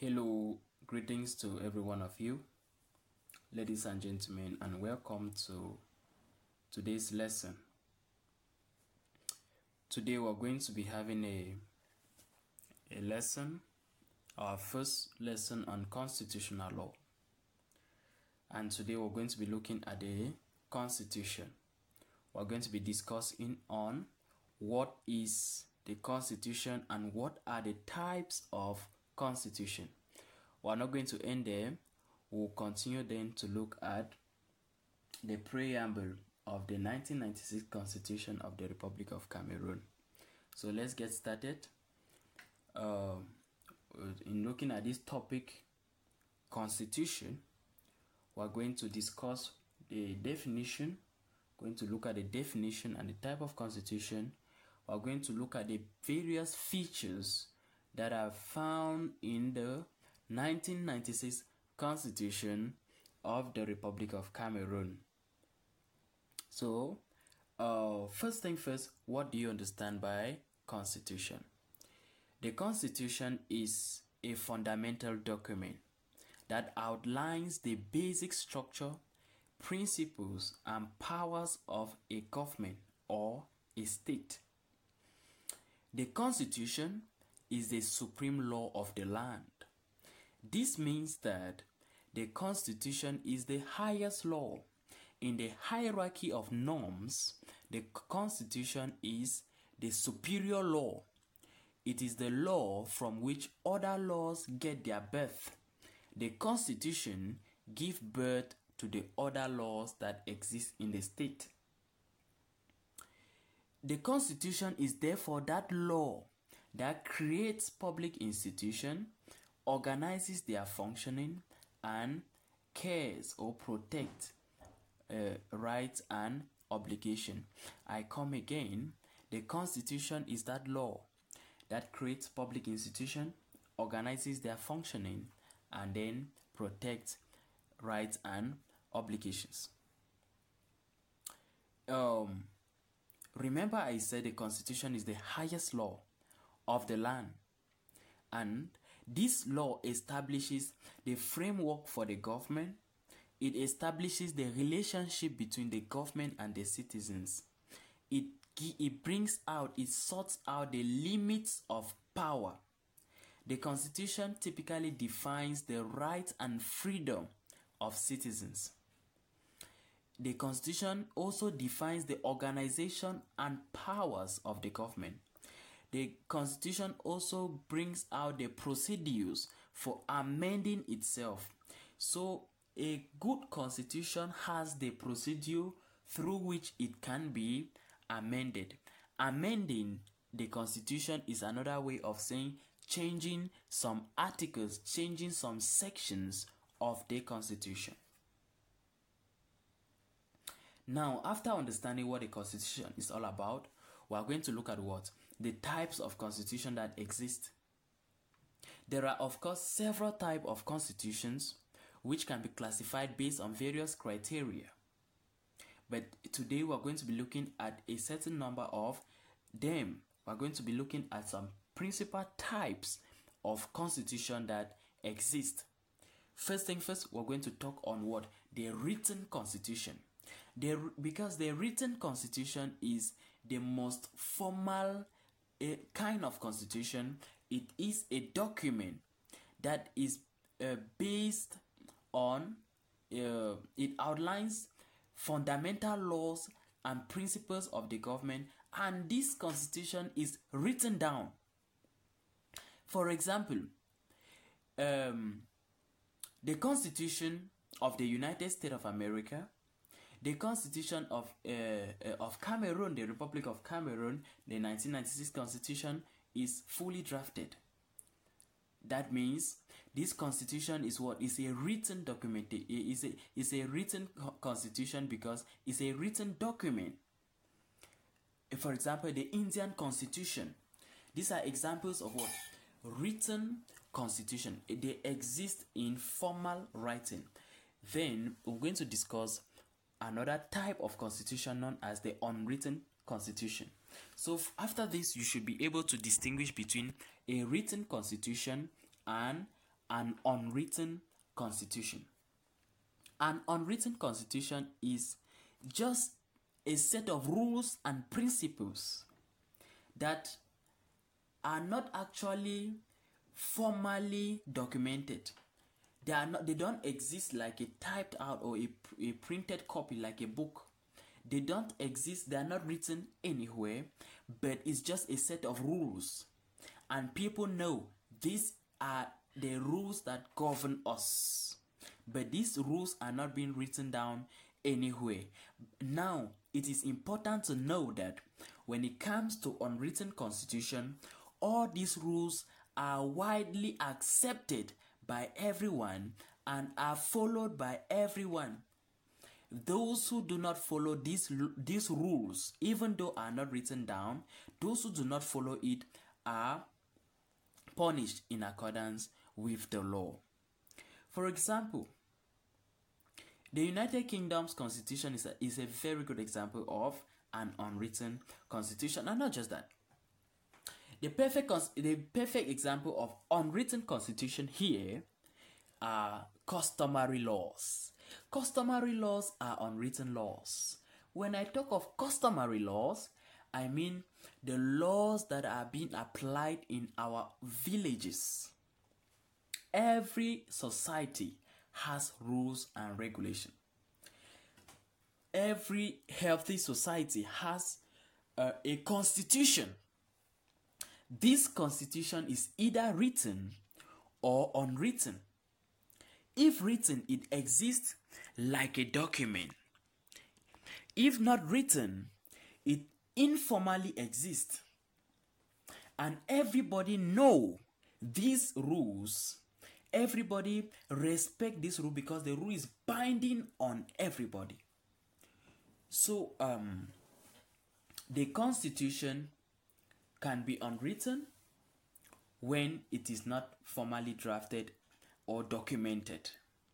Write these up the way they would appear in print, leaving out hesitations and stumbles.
Hello, greetings to every one of you, ladies and gentlemen, and welcome to today's lesson. Today we're going to be having a lesson, our first lesson on constitutional law. And today we're going to be looking at the Constitution. We're going to be discussing on what is the Constitution and what are the types of Constitution. We're not going to end there. We'll continue then to look at the preamble of the 1996 Constitution of the Republic of Cameroon. So let's get started. In looking at this topic, Constitution, we're going to discuss the definition, going to look at the definition and the type of Constitution. We're going to look at the various features that are found in the 1996 Constitution of the Republic of Cameroon. So, first thing first, what do you understand by Constitution? The Constitution is a fundamental document that outlines the basic structure, principles, and powers of a government or a state. The Constitution is the supreme law of the land. This means that the Constitution is the highest law. In the hierarchy of norms, the Constitution is the superior law. It is the law from which other laws get their birth. The Constitution gives birth to the other laws that exist in the state. The Constitution is therefore that law that creates public institutions, organizes their functioning, and cares or protects rights and obligation. I come again. The Constitution is that law that creates public institutions, organizes their functioning, and then protects rights and obligations. Remember I said the Constitution is the highest law of the land, and this law establishes the framework for the government. It establishes the relationship between the government and the citizens. It brings out, it sorts out the limits of power. The Constitution typically defines the rights and freedom of citizens. The Constitution also defines the organization and powers of the government. The Constitution also brings out the procedures for amending itself. So a good Constitution has the procedure through which it can be amended. Amending the Constitution is another way of saying changing some articles, changing some sections of the Constitution. Now, after understanding what the Constitution is all about, we are going to look at what? The types of Constitution that exist. There are, of course, several types of constitutions which can be classified based on various criteria. But today we are going to be looking at a certain number of them. We are going to be looking at some principal types of constitution that exist. First thing first, we're going to talk on what? The written constitution. Because the written constitution is the most formal kind of constitution. It is a document that is based on, it outlines fundamental laws and principles of the government, and this constitution is written down. For example, the Constitution of the United States of America, the Constitution of Cameroon, the Republic of Cameroon, the 1996 Constitution is fully drafted. That means this constitution is what? Is a written document. It's a written constitution because it's a written document. For example, the Indian Constitution. These are examples of what? Written constitution. They exist in formal writing. Then we're going to discuss another type of constitution known as the unwritten constitution. So after this, you should be able to distinguish between a written constitution and an unwritten constitution. An unwritten constitution is just a set of rules and principles that are not actually formally documented. They don't exist like a typed out or a printed copy like a book. They don't exist, they are not written anywhere, but it's just a set of rules. And people know these are the rules that govern us. But these rules are not being written down anywhere. Now, it is important to know that when it comes to unwritten constitution, all these rules are widely accepted by everyone and are followed by everyone. Those who do not follow these rules, even though are not written down, those who do not follow it are punished in accordance with the law. For example, the United Kingdom's constitution is a very good example of an unwritten constitution. And not just that. The perfect example of unwritten constitution here are customary laws. Customary laws are unwritten laws. When I talk of customary laws, I mean the laws that are being applied in our villages. Every society has rules and regulation. Every healthy society has a constitution. This constitution is either written or unwritten. If written, it exists like a document. If not written, it informally exists. And everybody know these rules. Everybody respect this rule because the rule is binding on everybody. So the constitution can be unwritten when it is not formally drafted or documented.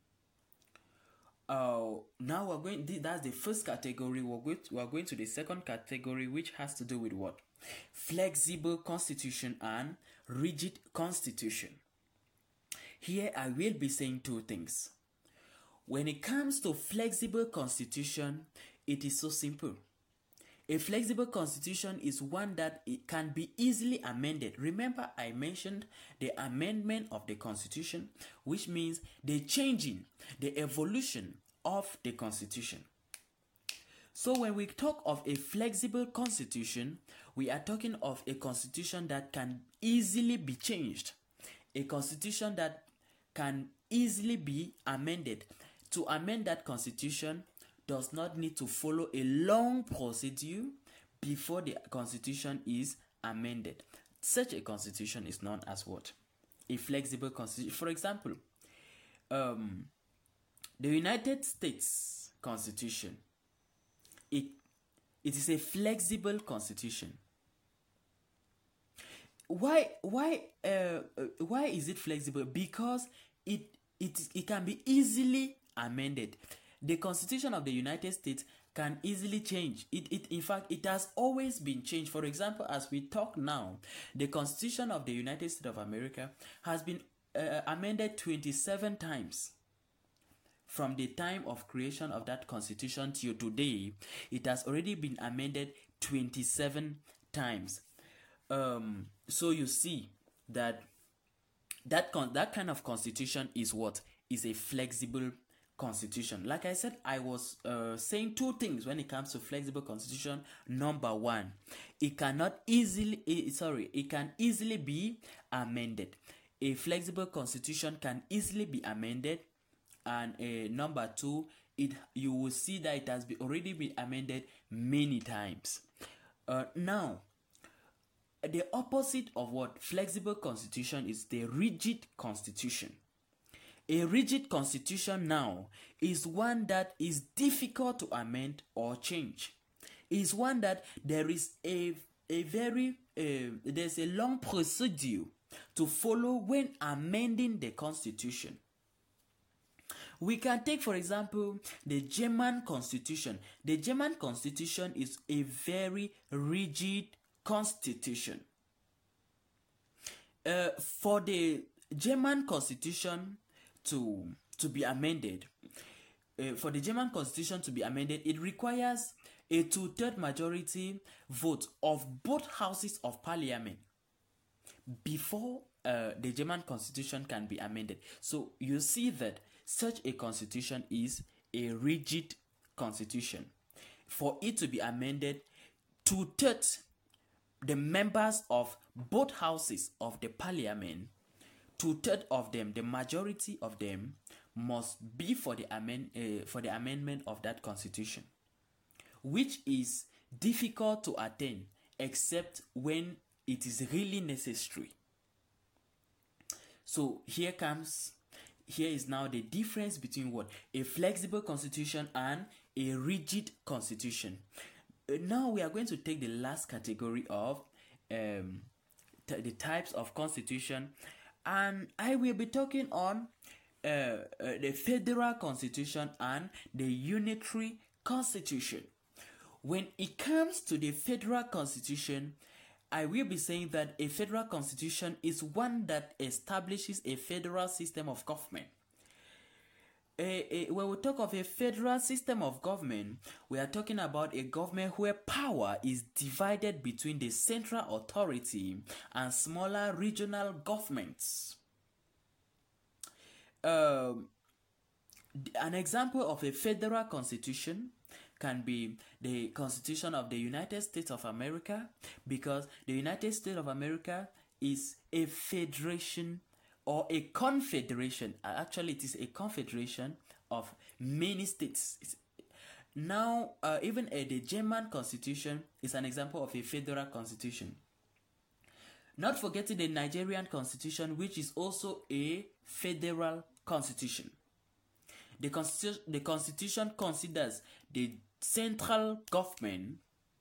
Now we're going. That's the first category. We're going to the second category, which has to do with what? Flexible constitution and rigid constitution. Here I will be saying two things. When it comes to flexible constitution, it is so simple. A flexible constitution is one that it can be easily amended. Remember, I mentioned the amendment of the constitution, which means the changing, the evolution of the constitution. So when we talk of a flexible constitution, we are talking of a constitution that can easily be changed. A constitution that can easily be amended. To amend that constitution does not need to follow a long procedure before the constitution is amended. Such a constitution is known as what? A flexible constitution. For example, the United States Constitution, it is a flexible constitution. Why is it flexible? Because it can be easily amended. The Constitution of the United States can easily change. In fact, it has always been changed. For example, as we talk now, the Constitution of the United States of America has been amended 27 times. From the time of creation of that Constitution till today, it has already been amended 27 times. So you see that kind of constitution is what? Is a flexible constitution. Like I said, I was saying two things when it comes to flexible constitution. Number one, it can easily be amended. A flexible constitution can easily be amended. And number two, you will see that it has already been amended many times. Now, the opposite of what flexible constitution is the rigid constitution. A rigid constitution now is one that is difficult to amend or change. Is one that there is there's a long procedure to follow when amending the constitution. We can take, for example, the German constitution. The German constitution is a very rigid constitution. For the German constitution to be amended, for the German constitution to be amended, it requires a two-third majority vote of both houses of parliament before the German constitution can be amended. So you see that such a constitution is a rigid constitution. For it to be amended, two-thirds the members of both houses of the parliament, two-thirds of them, the majority of them, must be for the amendment of that constitution, which is difficult to attain except when it is really necessary. So here is now the difference between what a flexible constitution and a rigid constitution. Now we are going to take the last category of the types of constitution, and I will be talking on the federal constitution and the unitary constitution. When it comes to the federal constitution, I will be saying that a federal constitution is one that establishes a federal system of government. When we talk of a federal system of government, we are talking about a government where power is divided between the central authority and smaller regional governments. An example of a federal constitution can be the Constitution of the United States of America, because the United States of America is a federation or a confederation. Actually, it is a confederation of many states. Now, even the German Constitution is an example of a federal constitution. Not forgetting the Nigerian Constitution, which is also a federal constitution. The constitution considers the central government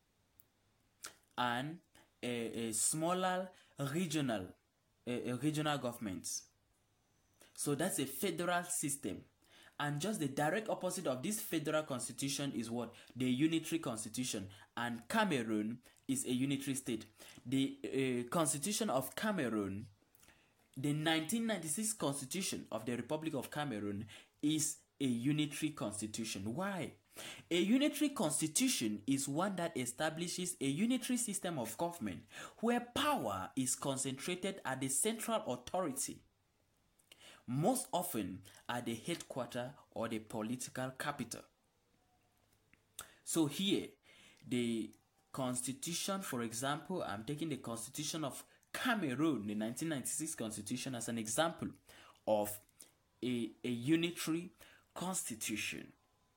and a smaller regional governments. So that's a federal system. And just the direct opposite of this federal constitution is what? The unitary constitution. And Cameroon is a unitary state. The constitution of Cameroon, the 1996 constitution of the Republic of Cameroon, is a unitary constitution. Why? A unitary constitution is one that establishes a unitary system of government where power is concentrated at the central authority, most often at the headquarters or the political capital. So here, the constitution, for example, I'm taking the constitution of Cameroon, the 1996 constitution, as an example of a unitary constitution.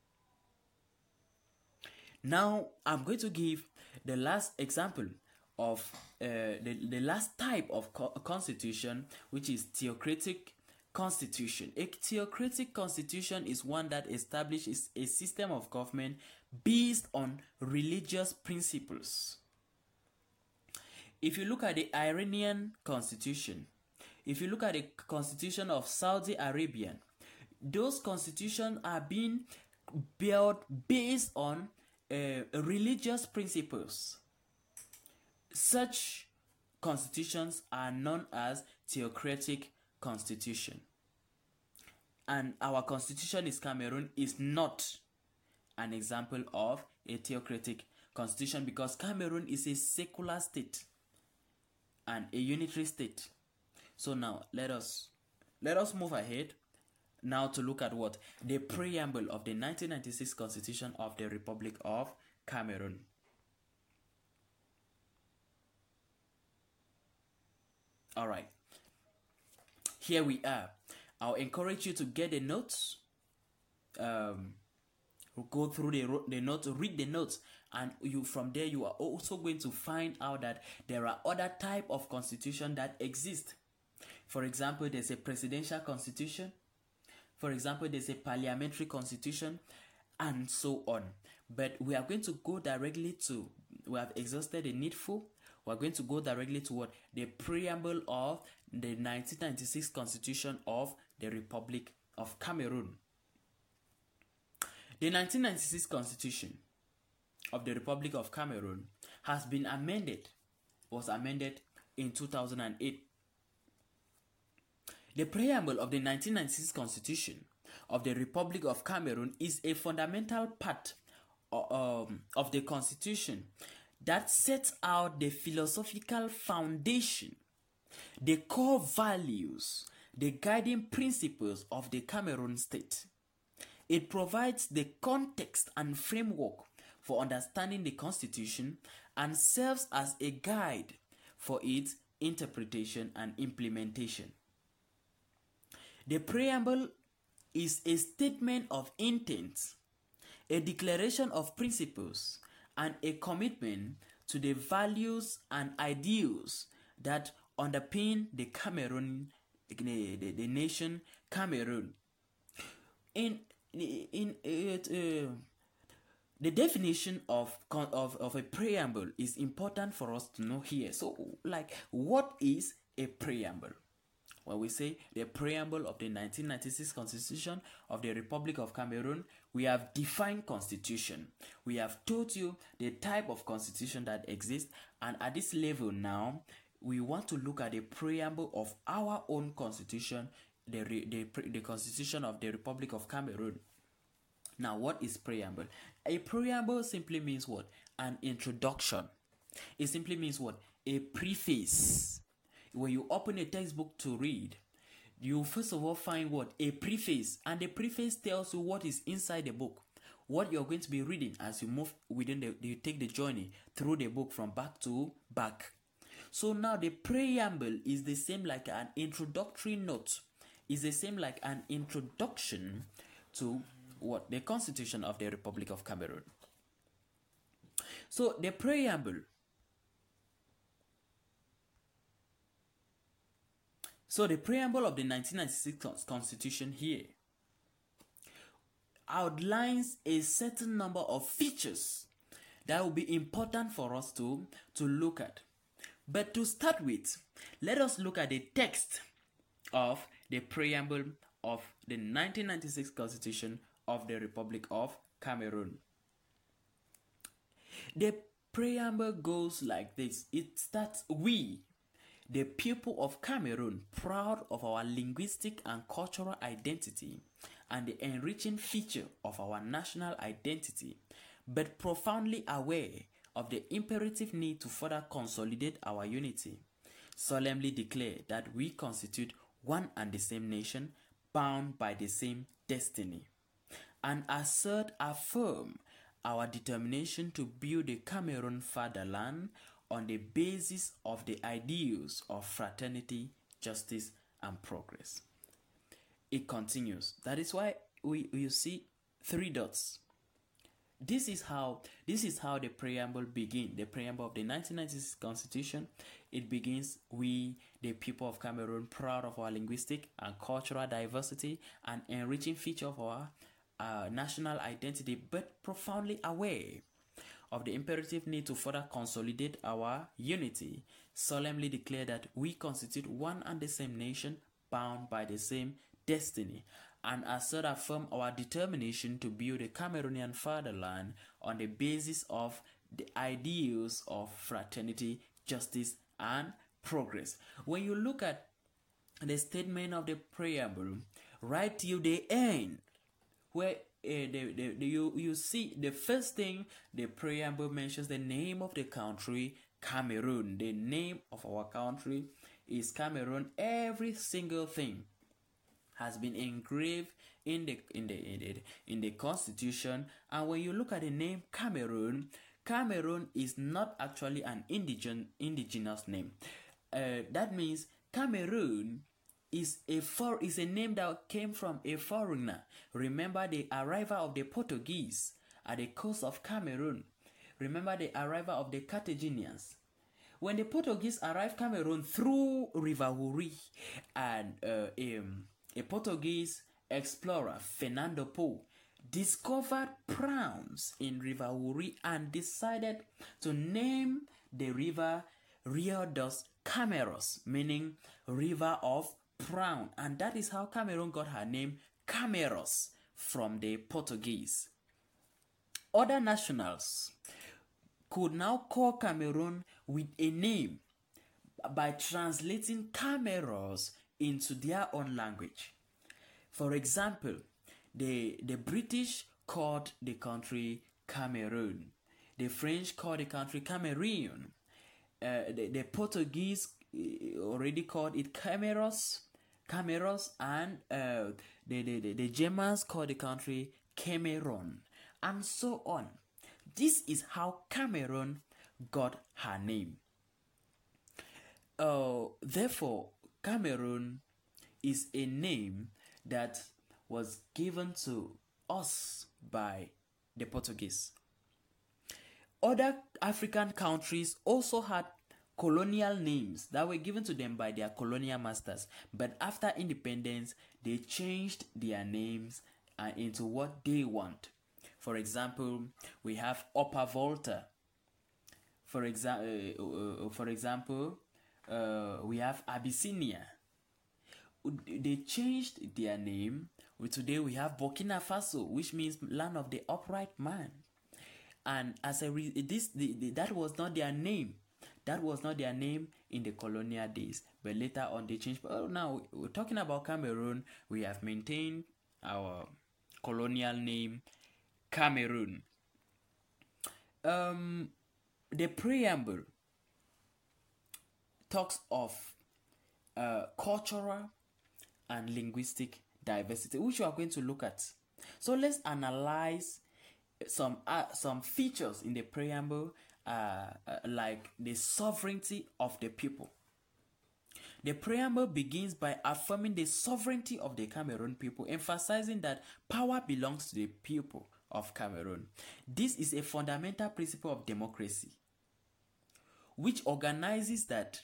Now, I'm going to give the last example of the last type of constitution, which is theocratic constitution. A theocratic constitution is one that establishes a system of government based on religious principles. If you look at the Iranian constitution, if you look at the constitution of Saudi Arabia, those constitutions are being built based on religious principles. Such constitutions are known as theocratic constitution. And our constitution in Cameroon is not an example of a theocratic constitution, because Cameroon is a secular state and a unitary state. So now let us move ahead now to look at what? The preamble of the 1996 Constitution of the Republic of Cameroon. Alright. Here we are. I'll encourage you to get the notes. Go through the notes, read the notes, and from there you are also going to find out that there are other type of constitution that exist. For example, there's a presidential constitution. For example, there's a parliamentary constitution, and so on. But we are going to go directly to, we have exhausted the needful. We are going to go directly to what? The preamble of the 1996 Constitution of the Republic of Cameroon. The 1996 Constitution of the Republic of Cameroon has been amended, was amended in 2008. The preamble of the 1996 Constitution of the Republic of Cameroon is a fundamental part of the Constitution that sets out the philosophical foundation, the core values, the guiding principles of the Cameroon state. It provides the context and framework for understanding the Constitution and serves as a guide for its interpretation and implementation. The preamble is a statement of intent, a declaration of principles, and a commitment to the values and ideals that underpin the Cameroon, the nation Cameroon. The definition of a preamble is important for us to know here. So, like, what is a preamble? When we say the preamble of the 1996 Constitution of the Republic of Cameroon, we have defined constitution. We have told you the type of constitution that exists, and at this level now, we want to look at the preamble of our own constitution, the Constitution of the Republic of Cameroon. Now, what is preamble? A preamble simply means what? An introduction. It simply means what? A preface. When you open a textbook to read, you first of all find what? A preface. And the preface tells you what is inside the book, what you're going to be reading as you move within you take the journey through the book from back to back. So now the preamble is the same like an introductory note. Is the same like an introduction to what? The Constitution of the Republic of Cameroon. So the preamble. So the preamble of the 1996 Constitution here outlines a certain number of features that will be important for us to look at. But to start with, let us look at the text of the preamble of the 1996 Constitution of the Republic of Cameroon. The preamble goes like this. It starts, "We, the people of Cameroon, proud of our linguistic and cultural identity and the enriching feature of our national identity, but profoundly aware of the imperative need to further consolidate our unity, solemnly declare that we constitute one and the same nation, bound by the same destiny, and affirm our determination to build the Cameroon fatherland on the basis of the ideals of fraternity, justice, and progress." It continues. That is why you see 3 dots. This is how the preamble begins. The preamble of the 1996 Constitution, it begins, "We, the people of Cameroon, proud of our linguistic and cultural diversity and enriching feature of our national identity, but profoundly aware of the imperative need to further consolidate our unity, solemnly declare that we constitute one and the same nation, bound by the same destiny, and affirm our determination to build a Cameroonian fatherland on the basis of the ideals of fraternity, justice, and progress." When you look at the statement of the preamble right till the end, where you see the first thing, the preamble mentions the name of the country, Cameroon. The name of our country is Cameroon. Every single thing has been engraved in the Constitution. And when you look at the name Cameroon, Cameroon is not actually an indigenous name. That means Cameroon is a name that came from a foreigner. Remember the arrival of the Portuguese at the coast of Cameroon. Remember the arrival of the Carthaginians. When the Portuguese arrived Cameroon through River Wouri, and a Portuguese explorer, Fernando Po, discovered prawns in River Wouri and decided to name the river Rio dos Cameros, meaning river of prawn, and that is how Cameroon got her name Cameros from the Portuguese. Other nationals could now call Cameroon with a name by translating Cameros into their own language. For example, the British called the country Cameroon. The French called the country Cameroon. The Portuguese already called it Cameros, and the Germans called the country Cameroon, and so on. This is how Cameroon got her name. Therefore, Cameroon is a name that was given to us by the Portuguese. Other African countries also had colonial names that were given to them by their colonial masters, but after independence, they changed their names into what they want. For example, we have Upper Volta. For example, we have Abyssinia. They changed their name. Today we have Burkina Faso, which means land of the upright man. And as a that was not their name. That was not their name in the colonial days. But later on they changed. But now we're talking about Cameroon. We have maintained our colonial name, Cameroon. The preamble talks of cultural and linguistic diversity, which we are going to look at. So let's analyze some features in the preamble, like the sovereignty of the people. The preamble begins by affirming the sovereignty of the Cameroon people, emphasizing that power belongs to the people of Cameroon. This is a fundamental principle of democracy, which organizes that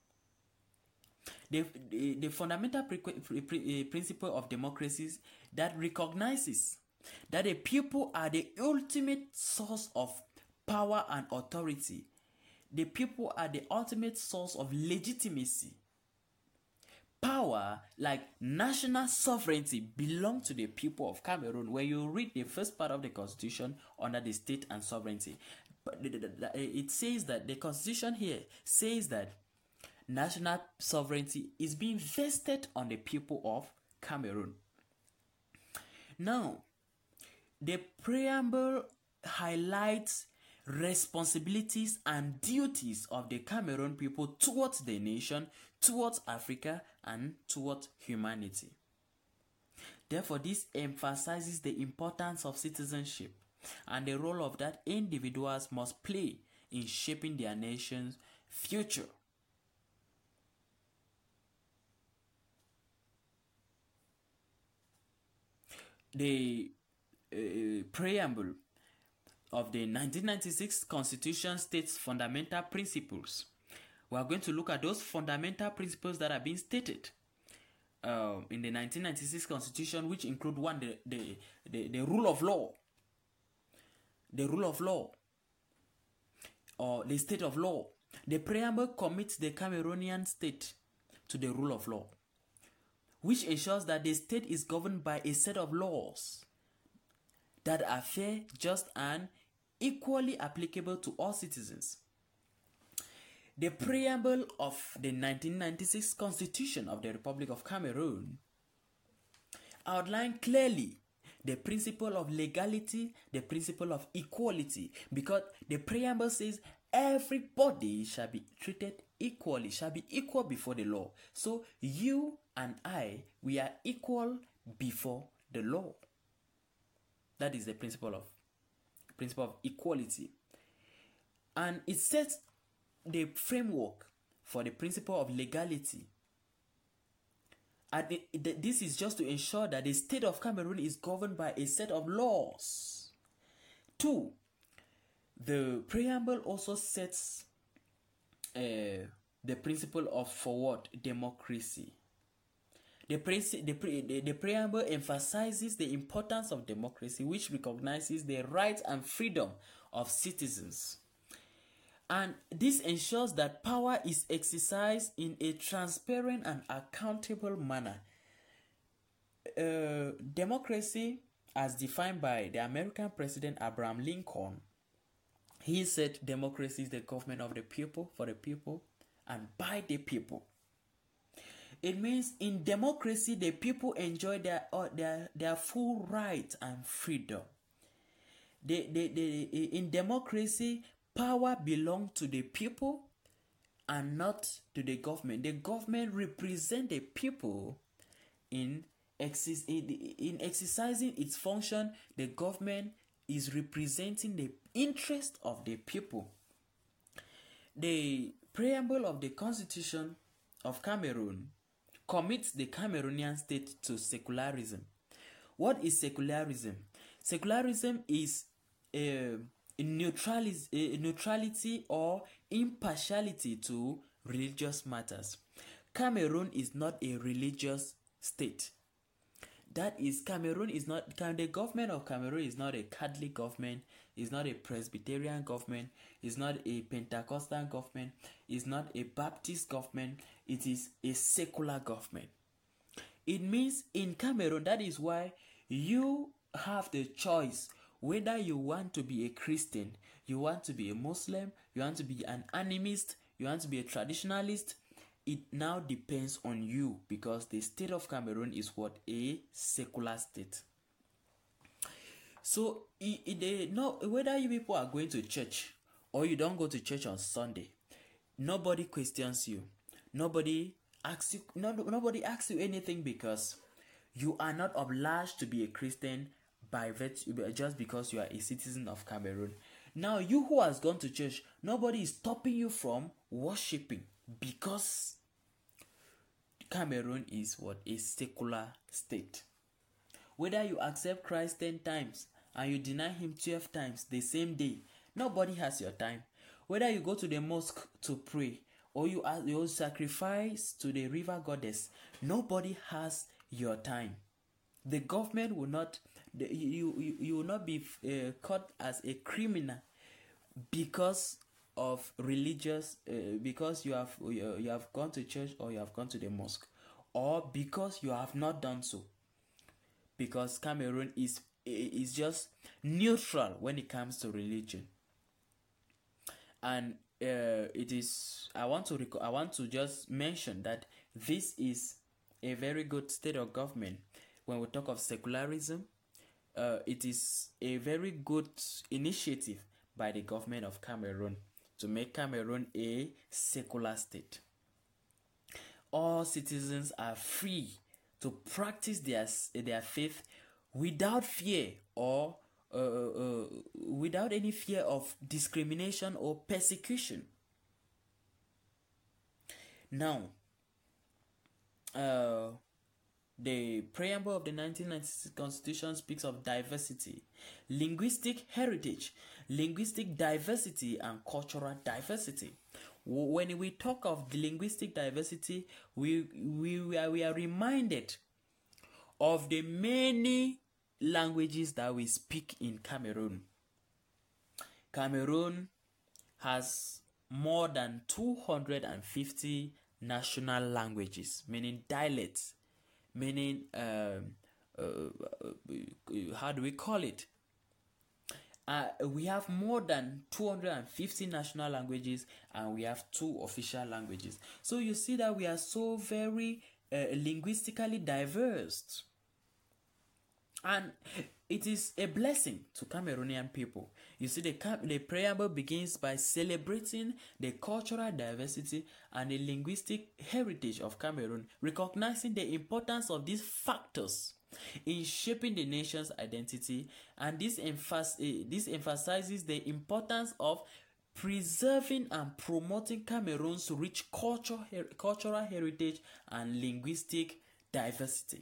the fundamental principle of democracies that recognizes that the people are the ultimate source of power and authority. The people are the ultimate source of legitimacy. Power, like national sovereignty, belong to the people of Cameroon. When you read the first part of the constitution under the state and sovereignty, it says that the constitution here says that national sovereignty is being vested on the people of Cameroon. Now, the preamble highlights responsibilities and duties of the Cameroon people towards the nation, towards Africa, and towards humanity. Therefore, this emphasizes the importance of citizenship and the role of that individuals must play in shaping their nation's future. The preamble of the 1996 Constitution states fundamental principles. We are going to look at those fundamental principles that are being stated in the 1996 Constitution, which include one, the rule of law. The rule of law, or the state of law. The preamble commits the Cameroonian state to the rule of law, which ensures that the state is governed by a set of laws that are fair, just, and equally applicable to all citizens. The preamble of the 1996 Constitution of the Republic of Cameroon outlined clearly the principle of legality, the principle of equality, because the preamble says everybody shall be treated equally, shall be equal before the law. So you and I, we are equal before the law. That is the principle of equality. And it sets the framework for the principle of legality. And this is just to ensure that the state of Cameroon is governed by a set of laws. 2. The preamble also sets the principle of forward democracy. The preamble emphasizes the importance of democracy, which recognizes the rights and freedom of citizens. And this ensures that power is exercised in a transparent and accountable manner. Democracy, as defined by the American President Abraham Lincoln, he said democracy is the government of the people, for the people, and by the people. It means in democracy, the people enjoy their full right and freedom. In democracy, power belongs to the people and not to the government. The government represents the people in exercising its function. The government is representing the interest of the people. The preamble of the Constitution of Cameroon commits the Cameroonian state to secularism. What is secularism? Secularism is neutrality or impartiality to religious matters. Cameroon is not a religious state. That is, the government of Cameroon is not a Catholic government, is not a Presbyterian government, is not a Pentecostal government, is not a Baptist government. It is a secular government. It means in Cameroon, that is why you have the choice whether you want to be a Christian, you want to be a Muslim, you want to be an animist, you want to be a traditionalist. It now depends on you, because the state of Cameroon is what? A secular state. So whether you people are going to church or you don't go to church on Sunday, nobody questions you. Nobody asks you anything, because you are not obliged to be a Christian by virtue just because you are a citizen of Cameroon. Now, you who has gone to church, nobody is stopping you from worshiping, because Cameroon is what? A secular state. Whether you accept Christ 10 times and you deny him 12 times the same day, nobody has your time. Whether you go to the mosque to pray or you sacrifice to the river goddess, nobody has your time. The government will not, you will not be caught as a criminal because of religious, because you have gone to church or you have gone to the mosque, or because you have not done so. Because Cameroon is just neutral when it comes to religion, and it is. I want to just mention that this is a very good state of government. When we talk of secularism, it is a very good initiative by the government of Cameroon to make Cameroon a secular state. All citizens are free to practice their faith without fear or without any fear of discrimination or persecution. Now, the preamble of the 1996 Constitution speaks of diversity, linguistic heritage, linguistic diversity, and cultural diversity. When we talk of the linguistic diversity, we are reminded of the many languages that we speak in Cameroon. Cameroon has more than 250 national languages, meaning dialects, meaning how do we call it? We have more than 250 national languages, and we have 2 official languages. So you see that we are so very linguistically diverse, and it is a blessing to Cameroonian people. You see, the preamble begins by celebrating the cultural diversity and the linguistic heritage of Cameroon, recognizing the importance of these factors in shaping the nation's identity, and this emphasizes the importance of preserving and promoting Cameroon's rich cultural heritage and linguistic diversity.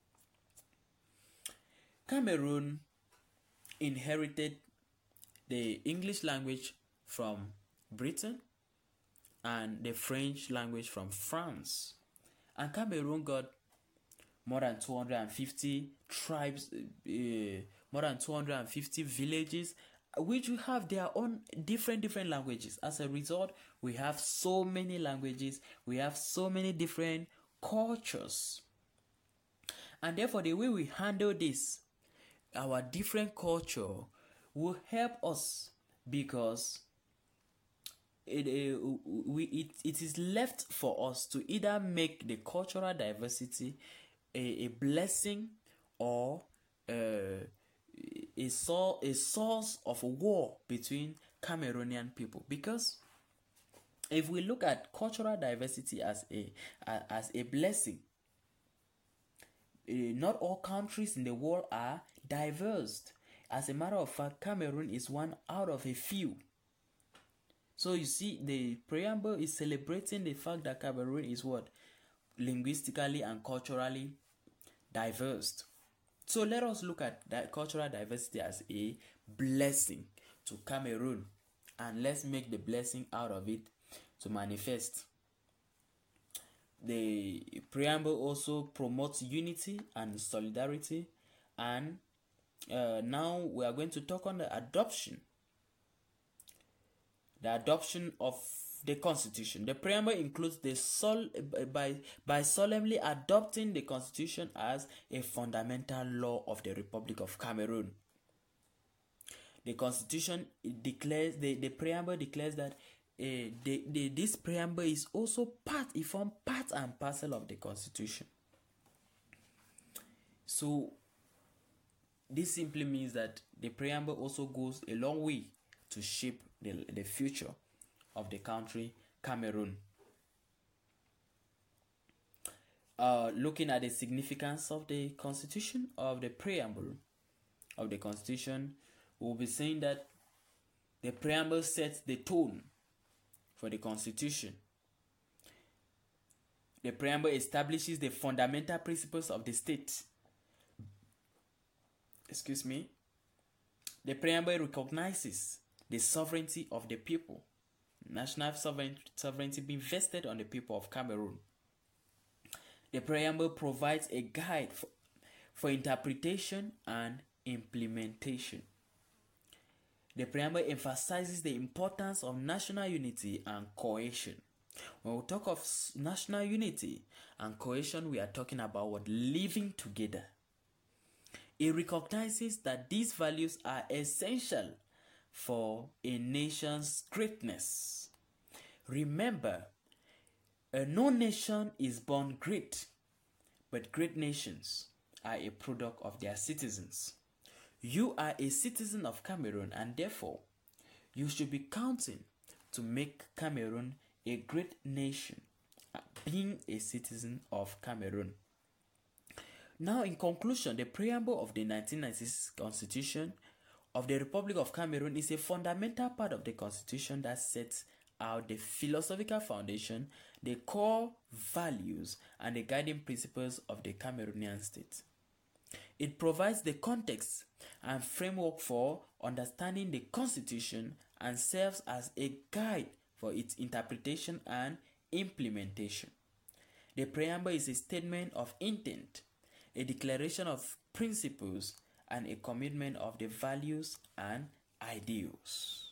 Cameroon inherited the English language from Britain and the French language from France. And Cameroon got more than 250 tribes, more than 250 villages, which will have their own different languages. As a result, we have so many languages, we have so many different cultures. And therefore, the way we handle this, our different culture, will help us, because it is left for us to either make the cultural diversity a blessing or a source of war between Cameroonian people. Because if we look at cultural diversity as a blessing, not all countries in the world are diverse. As a matter of fact, Cameroon is one out of a few. So you see, the preamble is celebrating the fact that Cameroon is what? Linguistically and culturally diverse. So let us look at that cultural diversity as a blessing to Cameroon, and let's make the blessing out of it to manifest. The preamble also promotes unity and solidarity, and now we are going to talk on the adoption of the Constitution. The preamble includes by solemnly adopting the Constitution as a fundamental law of the Republic of Cameroon. The Constitution declares, the preamble declares that this preamble is also part and parcel of the Constitution. So this simply means that the preamble also goes a long way to shape the future of the country Cameroon. Looking at the significance of the Constitution, of the preamble of the Constitution, we'll be saying that the preamble sets the tone for the Constitution. The preamble establishes the fundamental principles of the state. The preamble recognizes the sovereignty of the people, national sovereignty being vested on the people of Cameroon. The preamble provides a guide for interpretation and implementation. The preamble emphasizes the importance of national unity and cohesion. When we talk of national unity and cohesion, we are talking about what? Living together. It recognizes that these values are essential for a nation's greatness. Remember, no nation is born great, but great nations are a product of their citizens. You are a citizen of Cameroon, and therefore, you should be counting to make Cameroon a great nation, being a citizen of Cameroon. Now, in conclusion, the preamble of the 1996 Constitution of the Republic of Cameroon is a fundamental part of the Constitution that sets out the philosophical foundation, the core values, and the guiding principles of the Cameroonian state. It provides the context and framework for understanding the Constitution and serves as a guide for its interpretation and implementation. The preamble is a statement of intent, a declaration of principles, and a commitment of the values and ideals.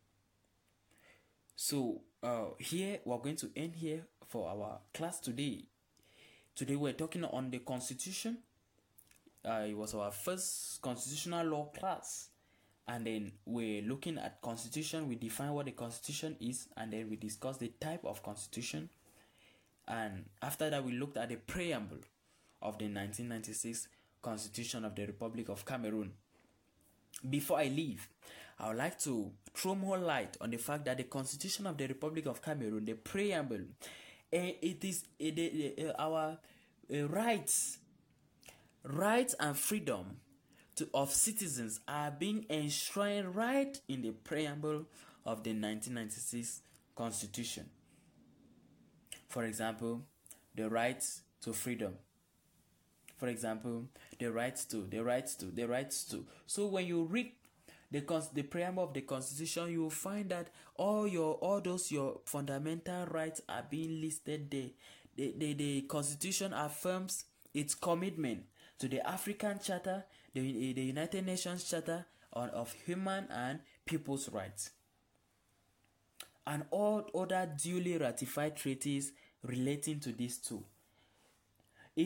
So here we're going to end here for our class today. Today we're talking on the Constitution. It was our first constitutional law class, and then we're looking at Constitution. We define what the Constitution is, and then we discuss the type of Constitution, and after that we looked at the preamble of the 1996 Constitution of the Republic of Cameroon. Before I leave, I would like to throw more light on the fact that the Constitution of the Republic of Cameroon, the preamble, it is our rights and freedom of citizens are being enshrined right in the preamble of the 1996 Constitution. For example, the rights to freedom. For example, the rights to. So when you read the preamble of the Constitution, you will find that all those your fundamental rights are being listed there. The Constitution affirms its commitment to the African Charter, the United Nations Charter of Human and People's Rights, and all other duly ratified treaties relating to these two.